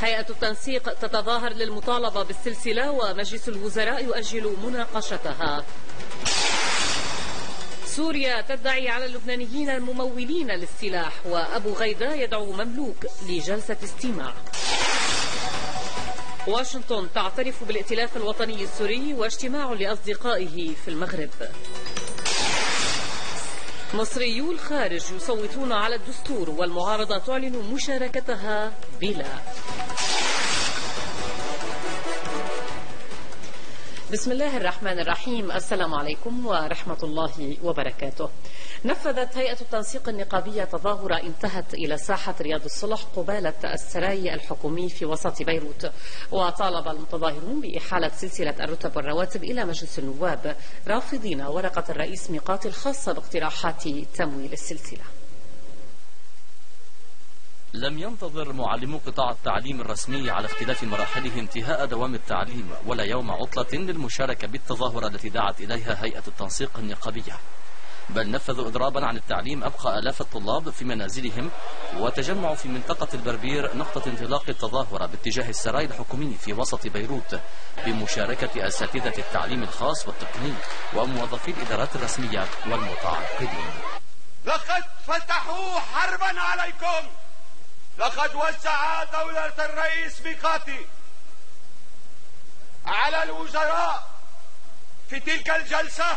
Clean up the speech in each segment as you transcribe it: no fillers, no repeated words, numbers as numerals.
هيئة التنسيق تتظاهر للمطالبة بالسلسلة ومجلس الوزراء يؤجل مناقشتها. سوريا تدعي على اللبنانيين الممولين للسلاح، وأبو غيدة يدعو مملوك لجلسة استماع. واشنطن تعترف بالائتلاف الوطني السوري واجتماع لأصدقائه في المغرب. مصريو الخارج يصوتون على الدستور والمعارضة تعلن مشاركتها بلا. بسم الله الرحمن الرحيم. السلام عليكم ورحمة الله وبركاته. نفذت هيئة التنسيق النقابية تظاهرة انتهت إلى ساحة رياض الصلح قبالة السراي الحكومي في وسط بيروت، وطالب المتظاهرون بإحالة سلسلة الرتب والرواتب إلى مجلس النواب، رافضين ورقة الرئيس ميقات الخاصة باقتراحات تمويل السلسلة. لم ينتظر معلمو قطاع التعليم الرسمي على اختلاف مراحله انتهاء دوام التعليم ولا يوم عطلة للمشاركة بالتظاهرة التي دعت إليها هيئة التنسيق النقابية، بل نفذوا إضرابا عن التعليم أبقى آلاف الطلاب في منازلهم وتجمعوا في منطقة البربير نقطة انطلاق التظاهرة باتجاه السراي الحكومي في وسط بيروت بمشاركة أساتذة التعليم الخاص والتقني وموظفي الإدارات الرسمية والمتعاقدين. لقد فتحوا حربا عليكم، لقد وزع دولة الرئيس ميقاتي على الوزراء في تلك الجلسة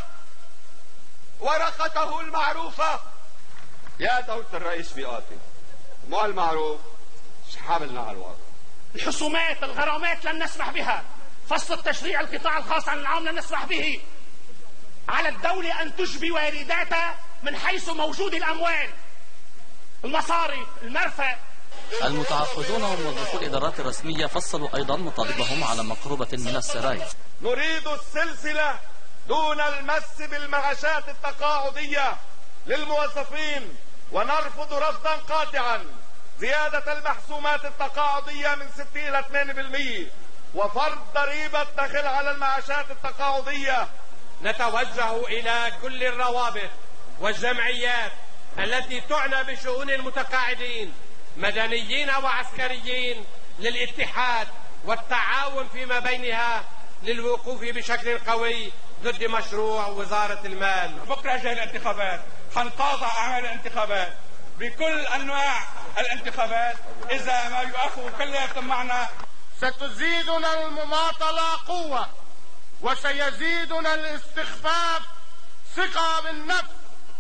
ورقته المعروفة. يا دولة الرئيس ميقاتي، مو المعروف سحاب لنا على الواقع. الحسومات، الغرامات لن نسمح بها، فصل التشريع القطاع الخاص عن العام لن نسمح به. على الدولة أن تجبي وارداتها من حيث موجود الأموال، المصارف، المرفأ. المتعاقدون وموظفو الإدارات الرسمية فصلوا أيضا مطالبهم على مقربة من السراي. نريد السلسلة دون المس بالمعاشات التقاعدية للموظفين، ونرفض رفضا قاطعا زيادة المحسومات التقاعدية من 60 إلى 2% وفرض ضريبة دخل على المعاشات التقاعدية. نتوجه إلى كل الروابط والجمعيات التي تعنى بشؤون المتقاعدين مدنيين وعسكريين للاتحاد والتعاون فيما بينها للوقوف بشكل قوي ضد مشروع وزارة المال. بكرة جاي الانتخابات، حنقاطع أعمال الانتخابات بكل أنواع الانتخابات إذا ما يؤخوا كلياتهم معنا. ستزيدنا المماطلة قوة وسيزيدنا الاستخفاف ثقة بالنفس،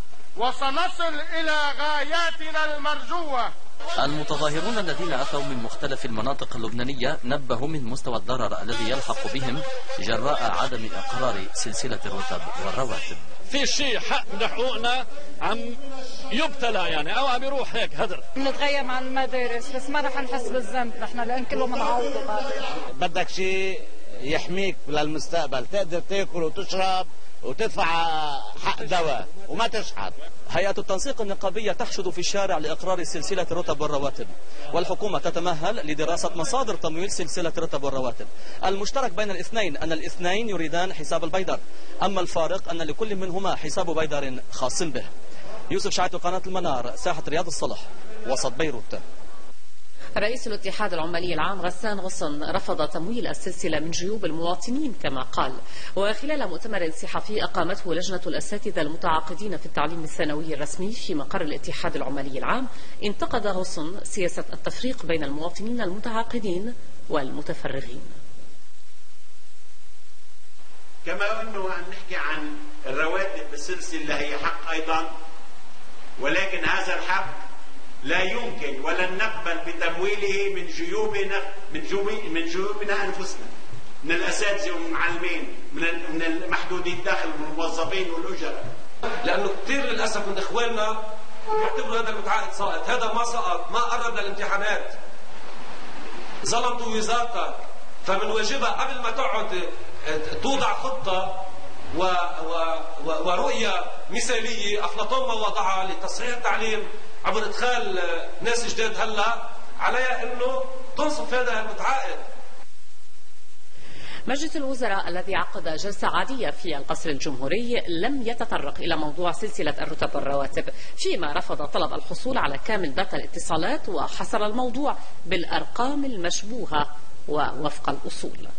وسنصل إلى غاياتنا المرجوة. المتظاهرون الذين أتوا من مختلف المناطق اللبنانية نبهوا من مستوى الضرر الذي يلحق بهم جراء عدم إقرار سلسلة الرتب والرواتب. في شيء حق من حقوقنا عم يبتلى يعني او عم يروح هيك هدر. بنتغير عن المدارس بس ما رح نحس بالذنب نحن لان كله منعوض. بدك شيء يحميك للمستقبل، تقدر تاكل وتشرب وتدفع حق دواء وما تشحت. هيئة التنسيق النقابية تحشد في الشارع لإقرار سلسلة الرتب والرواتب، والحكومة تتمهل لدراسة مصادر تمويل سلسلة الرتب والرواتب. المشترك بين الاثنين أن الاثنين يريدان حساب البيدر، أما الفارق أن لكل منهما حساب بيدر خاص به. يوسف شعيتو، قناة المنار، ساحة رياض الصلح، وسط بيروت. رئيس الاتحاد العمالي العام غسان غصن رفض تمويل السلسلة من جيوب المواطنين كما قال. وخلال مؤتمر صحفي أقامته لجنة الأساتذة المتعاقدين في التعليم الثانوي الرسمي في مقر الاتحاد العمالي العام، انتقد غصن سياسة التفريق بين المواطنين المتعاقدين والمتفرغين. كما أنه عم نحكي عن الرواتب بالسلسلة هي حق أيضا، ولكن هذا الحق لا يمكن ولن نقبل بتمويله من جيوبنا أنفسنا، من الأساتذة والمعلمين، من محدودي الدخل، من الموظفين والأجراء. لأنه كثير للأسف من إخواننا يعتبروا هذا المتعاقد ساقط. هذا ما سقط، ما قرب للامتحانات. ظلمتوا وزارتك، فمن واجبها قبل ما تقعد توضع خطة ورؤية مثالية أفلاطون ما وضعها لتصحيح التعليم عبر إدخال ناس جداد هلا، عليها أنه تنصف هذا المتعاقد. مجلس الوزراء الذي عقد جلسة عادية في القصر الجمهوري لم يتطرق إلى موضوع سلسلة الرتب والرواتب، فيما رفض طلب الحصول على كامل داتا الاتصالات وحصر الموضوع بالأرقام المشبوهة ووفق الأصول.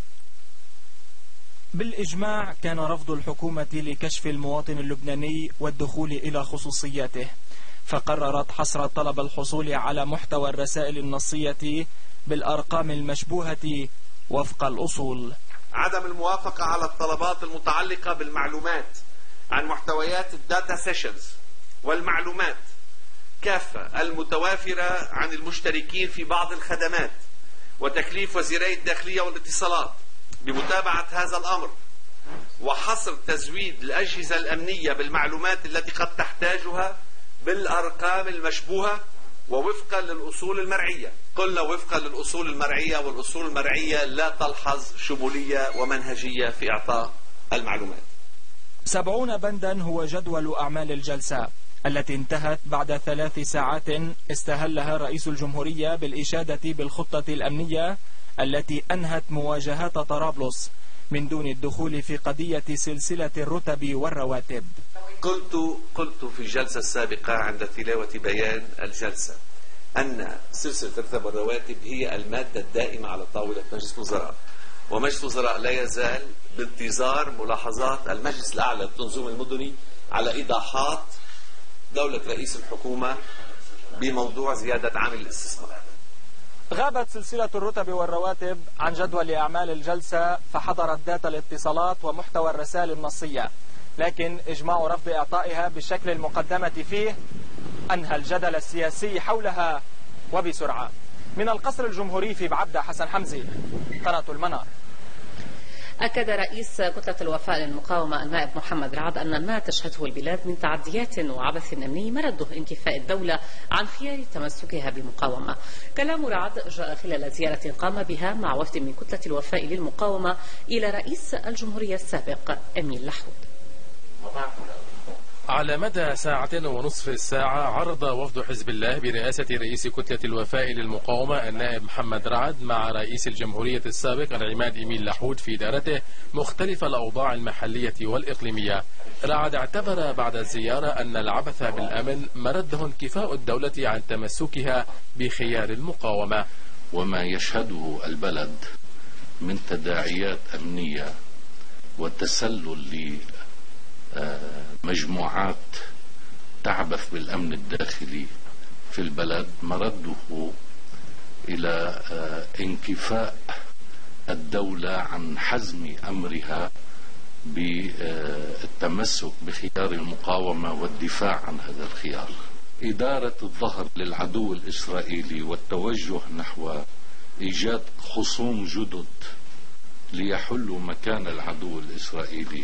بالإجماع كان رفض الحكومة لكشف المواطن اللبناني والدخول إلى خصوصياته، فقررت حصر طلب الحصول على محتوى الرسائل النصية بالأرقام المشبوهة وفق الأصول. عدم الموافقة على الطلبات المتعلقة بالمعلومات عن محتويات الداتا سيشنز والمعلومات كافة المتوافرة عن المشتركين في بعض الخدمات، وتكليف وزيري الداخلية والاتصالات بمتابعة هذا الأمر، وحصر تزويد الأجهزة الأمنية بالمعلومات التي قد تحتاجها بالأرقام المشبوهة ووفقا للأصول المرعية. قلنا وفقا للأصول المرعية، والأصول المرعية لا تلحظ شمولية ومنهجية في إعطاء المعلومات. 70 بندا هو جدول أعمال الجلسة التي انتهت بعد 3 ساعات استهلها رئيس الجمهورية بالإشادة بالخطة الأمنية التي أنهت مواجهات طرابلس من دون الدخول في قضية سلسلة الرتب والرواتب. قلت في الجلسة السابقة عند تلاوة بيان الجلسة أن سلسلة الرتب والرواتب هي المادة الدائمة على طاولة مجلس الوزراء، ومجلس الوزراء لا يزال بانتظار ملاحظات المجلس الأعلى للتنظيم المدني على إيضاحات دولة رئيس الحكومة بموضوع زيادة عامل الاستثمار. غابت سلسلة الرتب والرواتب عن جدول أعمال الجلسة، فحضرت داتا الاتصالات ومحتوى الرسائل النصية، لكن إجماع رفض إعطائها بالشكل المقدمة فيه أنهى الجدل السياسي حولها وبسرعة. من القصر الجمهوري في بعبدة، حسن حمزي، قناة المنار. أكد رئيس كتلة الوفاء للمقاومة النائب محمد رعد أن ما تشهده البلاد من تعديات وعبث أمني مرده انكفاء الدولة عن خيار تمسكها بالمقاومة. كلام رعد جاء خلال زيارة قام بها مع وفد من كتلة الوفاء للمقاومة إلى رئيس الجمهورية السابق أمين لحود. على مدى 1.5 ساعة عرض وفد حزب الله برئاسة رئيس كتلة الوفاء للمقاومة النائب محمد رعد مع رئيس الجمهورية السابق العماد إمين لحود في دارته مختلف الأوضاع المحلية والإقليمية. رعد اعتبر بعد الزيارة أن العبث بالأمن مرده انكفاء الدولة عن تمسكها بخيار المقاومة. وما يشهده البلد من تداعيات أمنية وتسلل مجموعات تعبث بالأمن الداخلي في البلد مرده إلى انكفاء الدولة عن حزم أمرها بالتمسك بخيار المقاومة والدفاع عن هذا الخيار. إدارة الظهر للعدو الإسرائيلي والتوجه نحو إيجاد خصوم جدد ليحلوا مكان العدو الإسرائيلي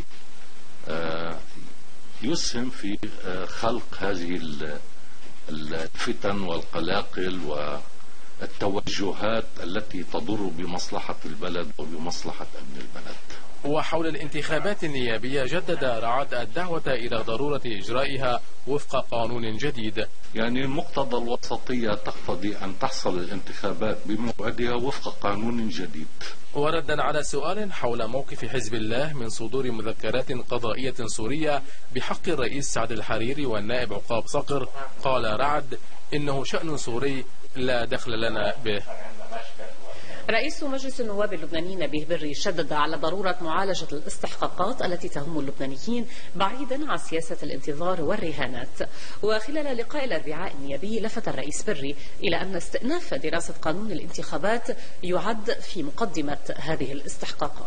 يسهم في خلق هذه الفتن والقلاقل والتوجهات التي تضر بمصلحة البلد وبمصلحة أمن البلد. وحول الانتخابات النيابية جدد رعد الدعوة إلى ضرورة إجرائها وفق قانون جديد. يعني مقتضى الوسطية تقتضي أن تحصل الانتخابات بموعدها وفق قانون جديد. وردا على سؤال حول موقف حزب الله من صدور مذكرات قضائية سورية بحق الرئيس سعد الحريري والنائب عقاب صقر، قال رعد إنه شأن سوري لا دخل لنا به. رئيس مجلس النواب اللبناني نبيه بري شدد على ضرورة معالجة الاستحقاقات التي تهم اللبنانيين بعيدا عن سياسة الانتظار والرهانات. وخلال لقاء الأربعاء النيابي لفت الرئيس بري إلى أن استئناف دراسة قانون الانتخابات يعد في مقدمة هذه الاستحقاقات.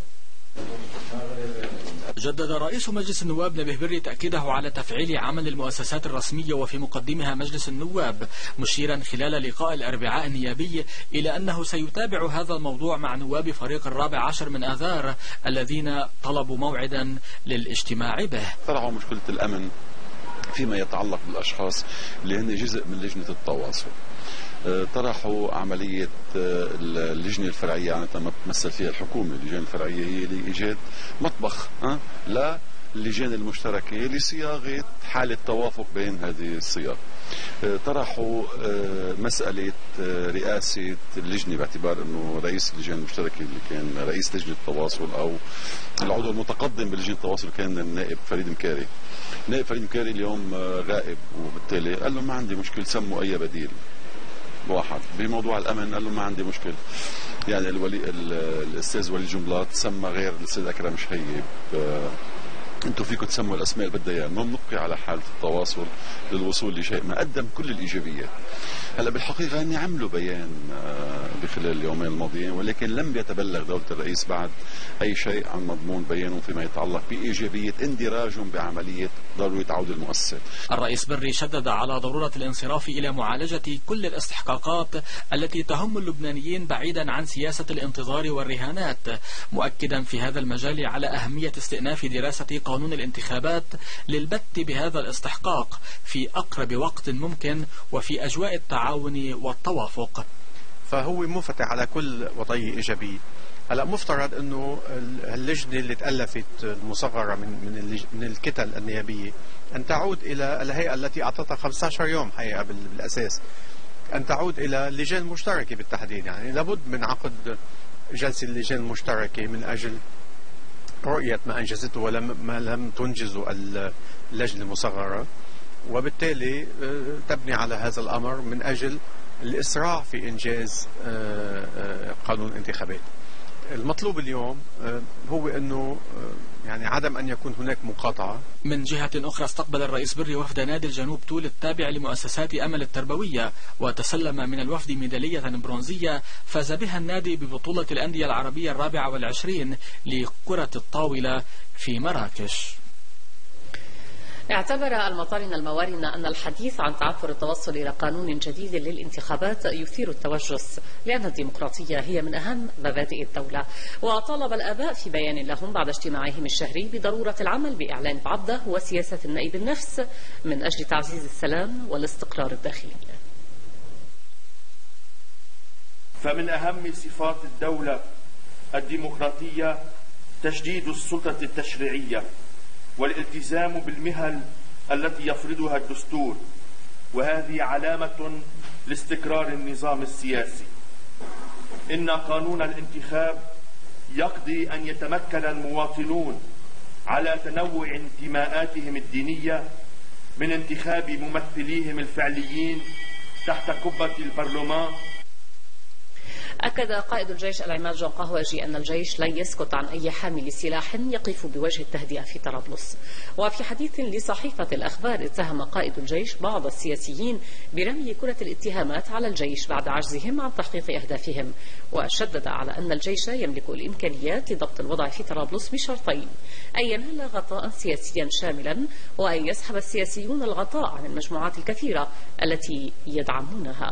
جدد رئيس مجلس النواب نبيه بري تأكيده على تفعيل عمل المؤسسات الرسمية وفي مقدمها مجلس النواب، مشيرا خلال لقاء الأربعاء النيابي إلى أنه سيتابع هذا الموضوع مع نواب فريق 14 من آذار الذين طلبوا موعدا للاجتماع به. طرحوا مشكلة الأمن فيما يتعلق بالأشخاص اللي هن جزء من لجنة التواصل. طرحوا عملية اللجنة الفرعية يعني تمثل فيها الحكومة. اللجنة الفرعية هي لإيجاد مطبخ اللجان المشتركة لصياغة حالة توافق بين هذه الصيغ. طرحوا مسألة رئاسة اللجنة، باعتبار أنه رئيس اللجان المشتركة اللي كان رئيس لجنة التواصل أو العضو المتقدم بلجنة التواصل كان النائب فريد مكاري. النائب فريد مكاري اليوم غائب، وبالتالي قال له ما عندي مشكل، سموا أي بديل. واحد بموضوع الأمن قال له ما عندي مشكل، يعني الأستاذ وليد جنبلاط سمى غير الأستاذ أكرم شهيب، انتم فيكم تسموا الاسماء اللي بدها اياها، المهم نبقي على حاله التواصل للوصول لشيء ما. قدم كل الايجابيات. هلا بالحقيقه اني عملوا بيان بخلال اليومين الماضيين، ولكن لم يتبلغ دوله الرئيس بعد اي شيء عن مضمون بيانهم فيما يتعلق بايجابيه اندراجهم بعمليه ضروره عوده المؤسسات. الرئيس بري شدد على ضروره الانصراف الى معالجه كل الاستحقاقات التي تهم اللبنانيين بعيدا عن سياسه الانتظار والرهانات، مؤكدا في هذا المجال على اهميه استئناف دراسه قانون الانتخابات للبت بهذا الاستحقاق في أقرب وقت ممكن وفي أجواء التعاون والتوافق. فهو منفتح على كل وضعية إيجابية. هلا مفترض أنه اللجنة اللي تألفت المصغرة من الكتل النيابية أن تعود إلى الهيئة التي أعطتها 15 يوم حقيقة بالأساس، أن تعود إلى اللجان المشتركة بالتحديد. يعني لابد من عقد جلسة اللجان المشتركة من أجل رؤية ما أنجزته وما لم تنجزه اللجنة المصغرة، وبالتالي تبني على هذا الأمر من أجل الإسراع في إنجاز قانون الانتخابات. المطلوب اليوم هو أنه يعني عدم أن يكون هناك مقاطعة. من جهة أخرى استقبل الرئيس بري وفد نادي الجنوب طول التابع لمؤسسات أمل التربوية، وتسلم من الوفد ميدالية برونزية فاز بها النادي ببطولة الأندية العربية 24 لكرة الطاولة في مراكش. اعتبر المطارنة الموارنة أن الحديث عن تعثر التوصل إلى قانون جديد للانتخابات يثير التوجس، لأن الديمقراطية هي من أهم مبادئ الدولة. وطالب الآباء في بيان لهم بعد اجتماعهم الشهري بضرورة العمل بإعلان بعضة وسياسة النائب النفس من أجل تعزيز السلام والاستقرار الداخلي. فمن أهم صفات الدولة الديمقراطية تشديد السلطة التشريعية والالتزام بالمهل التي يفرضها الدستور، وهذه علامة لاستقرار النظام السياسي. إن قانون الانتخاب يقضي أن يتمكن المواطنون على تنوع انتماءاتهم الدينية من انتخاب ممثليهم الفعليين تحت قبة البرلمان. أكد قائد الجيش العماد جون قهوجي أن الجيش لن يسكت عن أي حامل سلاح يقف بوجه التهدئة في طرابلس. وفي حديث لصحيفة الأخبار اتهم قائد الجيش بعض السياسيين برمي كرة الاتهامات على الجيش بعد عجزهم عن تحقيق أهدافهم، وشدد على أن الجيش يملك الإمكانيات لضبط الوضع في طرابلس بشرطين: أن ينال غطاء سياسيا شاملا، وأن يسحب السياسيون الغطاء عن المجموعات الكثيرة التي يدعمونها.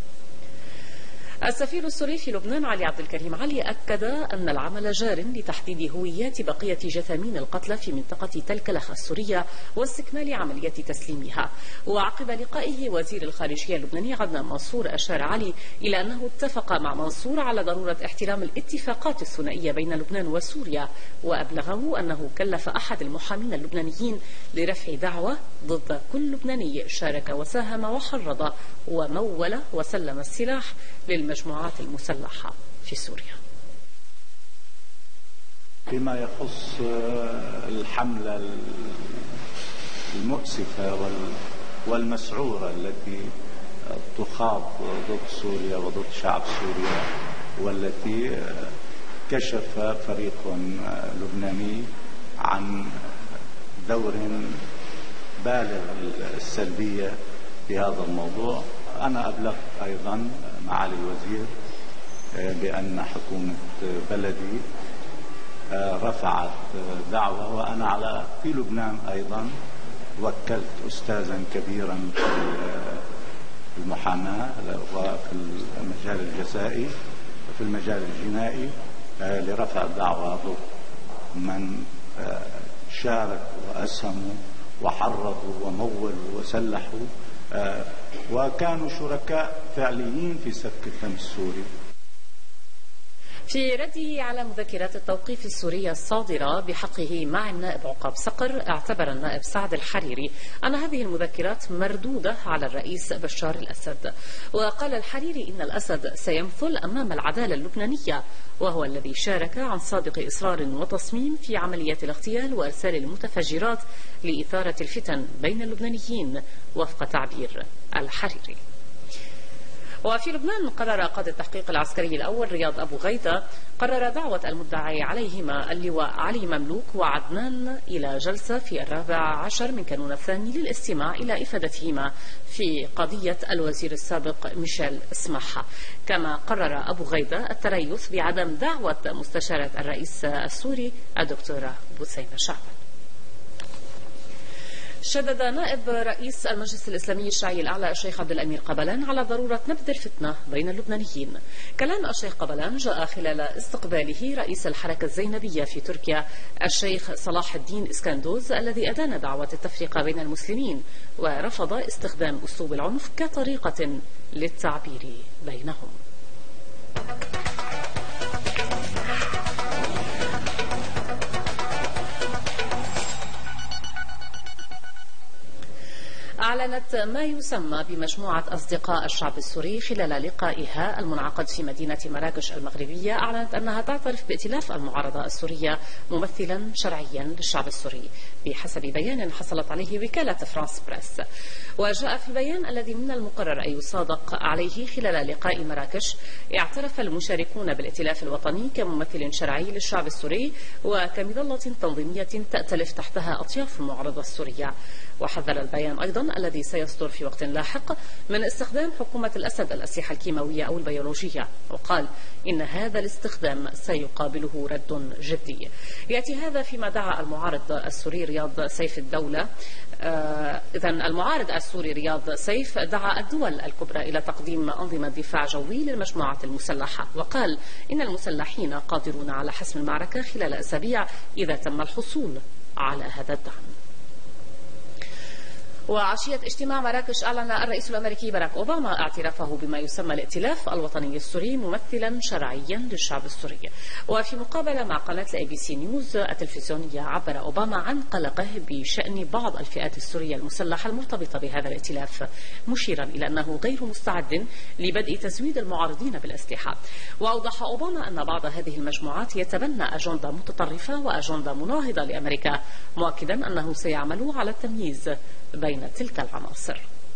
السفير السوري في لبنان علي عبد الكريم علي أكد أن العمل جار لتحديد هويات بقية جثامين القتلى في منطقة تلكلخ السورية واستكمال عملية تسليمها. وعقب لقائه وزير الخارجية اللبناني عدنان منصور أشار علي إلى أنه اتفق مع منصور على ضرورة احترام الاتفاقات الثنائية بين لبنان وسوريا، وأبلغه أنه كلف أحد المحامين اللبنانيين لرفع دعوى ضد كل لبناني شارك وساهم وحرض ومول وسلم السلاح للمجموعات المسلحة في سوريا. فيما يخص الحملة المؤسفة والمسعورة التي تخاض ضد سوريا وضد شعب سوريا، والتي كشف فريق لبناني عن دور بالغ السلبية في هذا الموضوع، أنا أبلغت أيضا معالي الوزير بأن حكومة بلدي رفعت دعوة، وأنا في لبنان أيضا وكلت أستاذا كبيرا في المحاماة وفي المجال الجزائي وفي المجال الجنائي لرفع دعوة ضد من شارك وأسهموا وحرضوا ومولوا وسلحوا وكانوا شركاء فعليين في سفك الدم السوري. في رده على مذكرات التوقيف السورية الصادرة بحقه مع النائب عقاب صقر، اعتبر النائب سعد الحريري أن هذه المذكرات مردودة على الرئيس بشار الأسد. وقال الحريري إن الأسد سيمثل أمام العدالة اللبنانية، وهو الذي شارك عن سابق إصرار وتصميم في عملية الاغتيال وإرسال المتفجرات لإثارة الفتن بين اللبنانيين، وفق تعبير الحريري. وفي لبنان قرر قاضي التحقيق العسكري الأول رياض أبو غيدة قرر دعوة المدعي عليهما اللواء علي مملوك وعدنان إلى جلسة في 14 من كانون الثاني للاستماع إلى إفادتهما في قضية الوزير السابق ميشيل سماحة. كما قرر أبو غيدة التريث بعدم دعوة مستشارة الرئيس السوري الدكتورة بثينة شعبان. شدد نائب رئيس المجلس الإسلامي الشيعي الأعلى الشيخ عبد الأمير قبلان على ضرورة نبذ الفتنة بين اللبنانيين. كلام الشيخ قبلان جاء خلال استقباله رئيس الحركة الزينبية في تركيا الشيخ صلاح الدين إسكندوز، الذي أدان دعوة التفرقة بين المسلمين ورفض استخدام أسلوب العنف كطريقة للتعبير بينهم. أعلنت ما يسمى بمجموعة أصدقاء الشعب السوري خلال لقائها المنعقد في مدينة مراكش المغربية، أعلنت أنها تعترف بائتلاف المعارضة السورية ممثلا شرعيا للشعب السوري بحسب بيان حصلت عليه وكالة فرانس بريس. وجاء في البيان الذي من المقرر أن يصادق عليه خلال لقاء مراكش، اعترف المشاركون بالائتلاف الوطني كممثل شرعي للشعب السوري وكمظلة تنظيمية تأتلف تحتها أطياف المعارضة السورية. وحذر البيان أيضا الذي سيصدر في وقت لاحق من استخدام حكومة الأسد الأسلحة الكيماوية أو البيولوجية، وقال إن هذا الاستخدام سيقابله رد جدي. يأتي هذا فيما دعا المعارض السوري رياض سيف الدولة إذن المعارض السوري رياض سيف دعا الدول الكبرى إلى تقديم أنظمة دفاع جوي للمجموعات المسلحة، وقال إن المسلحين قادرون على حسم المعركة خلال أسابيع إذا تم الحصول على هذا الدعم. وعشية اجتماع مراكش أعلن الرئيس الأمريكي باراك أوباما اعترافه بما يسمى الائتلاف الوطني السوري ممثلا شرعيا للشعب السوري. وفي مقابلة مع قناة ABC نيوز التلفزيونية عبر أوباما عن قلقه بشأن بعض الفئات السورية المسلحة المرتبطة بهذا الائتلاف، مشيرا إلى أنه غير مستعد لبدء تزويد المعارضين بالأسلحة. وأوضح أوباما أن بعض هذه المجموعات يتبنى أجندة متطرفة وأجندة مناهضة لأمريكا، مؤكدا أنه سيعمل على التمييز بين تلك العناصر.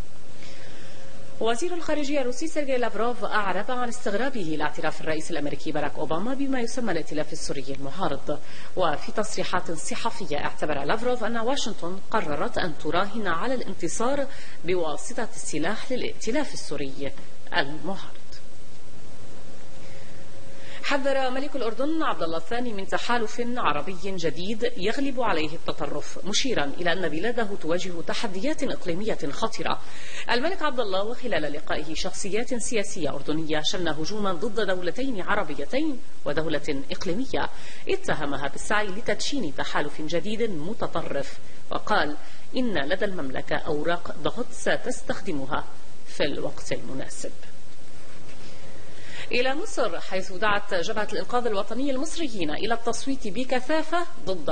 وزير الخارجية الروسي سيرجي لافروف أعرب عن استغرابه لاعتراف الرئيس الأمريكي باراك أوباما بما يسمى الائتلاف السوري المعارض. وفي تصريحات صحفية اعتبر لافروف أن واشنطن قررت أن تراهن على الانتصار بواسطة السلاح للائتلاف السوري المعارض. حذر ملك الأردن عبد الله الثاني من تحالف عربي جديد يغلب عليه التطرف، مشيرا إلى أن بلاده تواجه تحديات إقليمية خطرة. الملك عبد الله وخلال لقائه شخصيات سياسية أردنية شن هجوما ضد دولتين عربيتين ودولة إقليمية اتهمها بالسعي لتدشين تحالف جديد متطرف، وقال إن لدى المملكة أوراق ضغط ستستخدمها في الوقت المناسب. إلى مصر، حيث دعت جبهة الإنقاذ الوطني المصريين إلى التصويت بكثافة ضد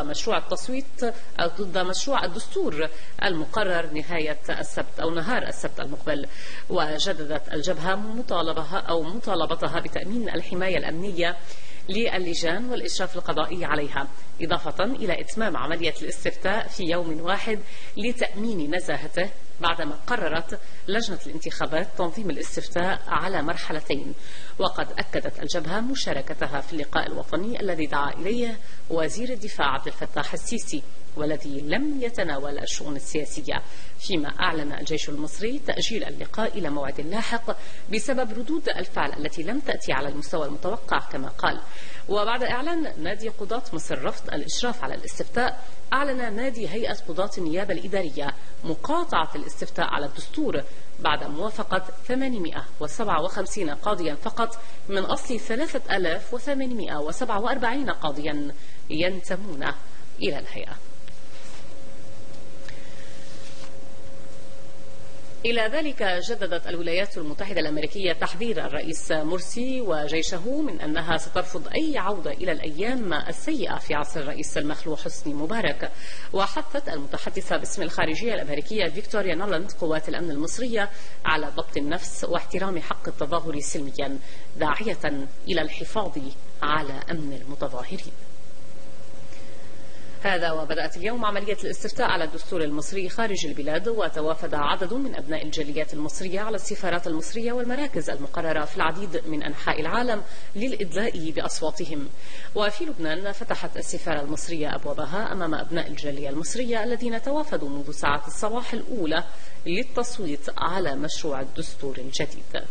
مشروع الدستور المقرر نهار السبت المقبل. وجددت الجبهة مطالبتها بتأمين الحماية الأمنية للجان والإشراف القضائي عليها، إضافة إلى إتمام عملية الاستفتاء في يوم واحد لتأمين نزاهته، بعدما قررت لجنة الانتخابات تنظيم الاستفتاء على مرحلتين. وقد أكدت الجبهة مشاركتها في اللقاء الوطني الذي دعا إليه وزير الدفاع عبد الفتاح السيسي، والذي لم يتناول الشؤون السياسية، فيما أعلن الجيش المصري تأجيل اللقاء إلى موعد لاحق بسبب ردود الفعل التي لم تأتي على المستوى المتوقع كما قال. وبعد إعلان نادي قضاة مصر رفض الإشراف على الاستفتاء، أعلن نادي هيئة قضاة النيابة الإدارية مقاطعة الاستفتاء على الدستور بعد موافقة 857 قاضيا فقط من أصل 3847 قاضيا ينتمون إلى الهيئة. إلى ذلك جددت الولايات المتحدة الأمريكية تحذير الرئيس مرسي وجيشه من أنها سترفض أي عودة إلى الأيام السيئة في عصر الرئيس المخلوع حسني مبارك. وحثت المتحدثة باسم الخارجية الأمريكية فيكتوريا نولاند قوات الأمن المصرية على ضبط النفس واحترام حق التظاهر سلميا، داعية إلى الحفاظ على أمن المتظاهرين. هذا وبدأت اليوم عملية الاستفتاء على الدستور المصري خارج البلاد، وتوافد عدد من أبناء الجاليات المصرية على السفارات المصرية والمراكز المقررة في العديد من أنحاء العالم للإدلاء بأصواتهم. وفي لبنان فتحت السفارة المصرية أبوابها أمام أبناء الجالية المصرية الذين توافدوا منذ ساعات الصباح الأولى للتصويت على مشروع الدستور الجديد.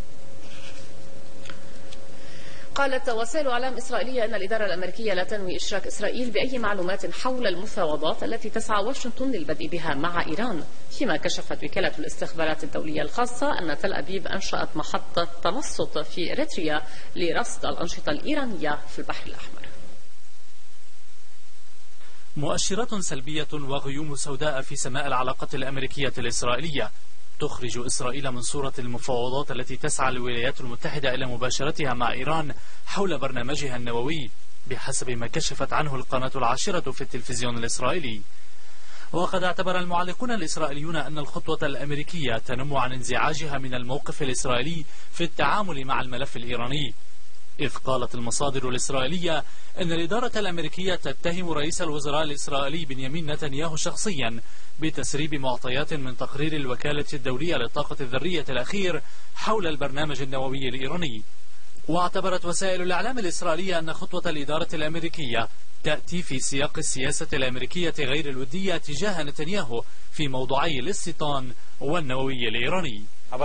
قالت وسائل إعلام إسرائيلية أن الإدارة الأمريكية لا تنوي إشراك إسرائيل بأي معلومات حول المفاوضات التي تسعى واشنطن للبدء بها مع إيران، فيما كشفت وكالة الاستخبارات الدولية الخاصة أن تل أبيب أنشأت محطة تنصت في إريتريا لرصد الأنشطة الإيرانية في البحر الأحمر. مؤشرات سلبية وغيوم سوداء في سماء العلاقة الأمريكية الإسرائيلية تخرج إسرائيل من صورة المفاوضات التي تسعى الولايات المتحدة إلى مباشرتها مع إيران حول برنامجها النووي، بحسب ما كشفت عنه القناة العاشرة في التلفزيون الإسرائيلي. وقد اعتبر المعلقون الإسرائيليون أن الخطوة الأمريكية تنم عن انزعاجها من الموقف الإسرائيلي في التعامل مع الملف الإيراني، إذ قالت المصادر الإسرائيلية أن الإدارة الأمريكية تتهم رئيس الوزراء الإسرائيلي بنيامين نتنياهو شخصيا بتسريب معطيات من تقرير الوكالة الدولية للطاقة الذرية الأخير حول البرنامج النووي الإيراني. واعتبرت وسائل الإعلام الإسرائيلية أن خطوة الإدارة الأمريكية تأتي في سياق السياسة الأمريكية غير الودية تجاه نتنياهو في موضوعي الاستيطان والنووي الإيراني.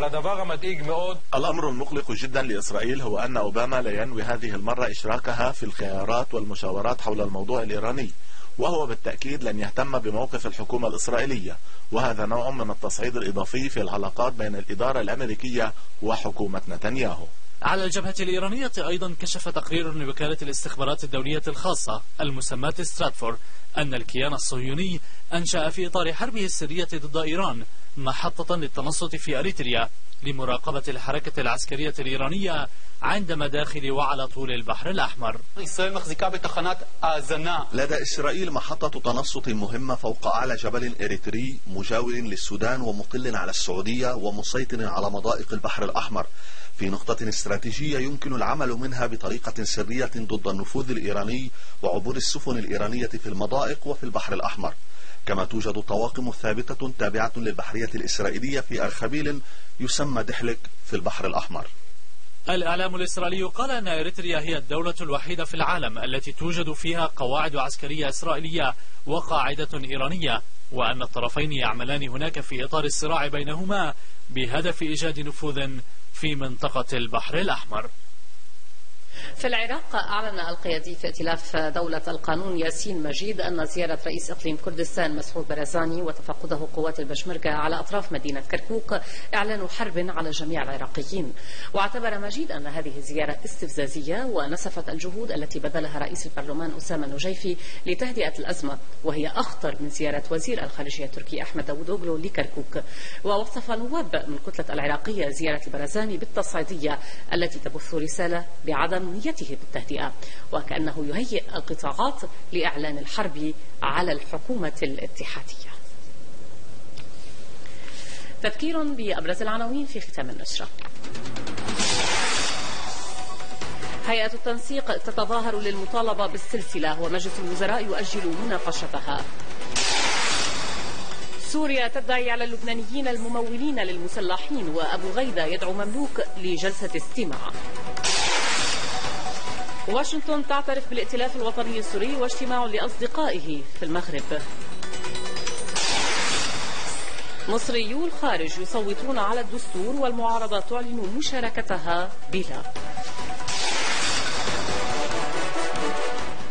الأمر المقلق جدا لإسرائيل هو أن أوباما لا ينوي هذه المرة إشراكها في الخيارات والمشاورات حول الموضوع الإيراني، وهو بالتأكيد لن يهتم بموقف الحكومة الإسرائيلية، وهذا نوع من التصعيد الإضافي في العلاقات بين الإدارة الأمريكية وحكومة نتنياهو. على الجبهة الإيرانية أيضا كشف تقرير لوكالة الاستخبارات الدولية الخاصة المسماة ستراتفورد أن الكيان الصهيوني أنشأ في إطار حربه السرية ضد إيران محطة للتنصت في أريتريا لمراقبة الحركة العسكرية الإيرانية عند مداخل وعلى طول البحر الأحمر. لدى إسرائيل محطة تنصت مهمة فوق أعلى جبل إريتري مجاور للسودان ومطل على السعودية ومسيطر على مضائق البحر الأحمر، في نقطة استراتيجية يمكن العمل منها بطريقة سرية ضد النفوذ الإيراني وعبور السفن الإيرانية في المضائق وفي البحر الأحمر. كما توجد طواقم ثابتة تابعة للبحرية الإسرائيلية في أرخبيل يسمى دحلك في البحر الأحمر. الإعلام الإسرائيلي قال أن إريتريا هي الدولة الوحيدة في العالم التي توجد فيها قواعد عسكرية إسرائيلية وقاعدة إيرانية، وأن الطرفين يعملان هناك في إطار الصراع بينهما بهدف إيجاد نفوذ في منطقة البحر الأحمر. في العراق أعلن القيادي في ائتلاف دولة القانون ياسين مجيد أن زيارة رئيس إقليم كردستان مسعود برزاني وتفقده قوات البشمركة على أطراف مدينة كركوك إعلان حرب على جميع العراقيين. واعتبر مجيد أن هذه الزيارة استفزازية ونسفت الجهود التي بذلها رئيس البرلمان أسامة نجيفي لتهدئة الأزمة، وهي أخطر من زيارة وزير الخارجية التركي أحمد داوودوغلو لكركوك. ووصف نواب من كتلة العراقية زيارة البرزاني بالتصعيدية التي تبث رسالة بعدم نيته بالتهدئة، وكأنه يهيئ القطاعات لإعلان الحرب على الحكومة الاتحادية. تذكير بأبرز العناوين في ختام النشرة. هيئة التنسيق تتظاهر للمطالبة بالسلسلة ومجلس الوزراء يؤجل مناقشتها. سوريا تدعي على اللبنانيين الممولين للمسلحين، وأبو غيدة يدعو مملوك لجلسة استماع. واشنطن تعترف بالائتلاف الوطني السوري واجتماع لأصدقائه في المغرب. مصريو الخارج يصوتون على الدستور والمعارضة تعلن مشاركتها بلا.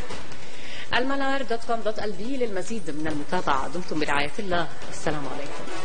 المنار.com.lb للمزيد من المتابعة. دمتم برعاية الله. السلام عليكم.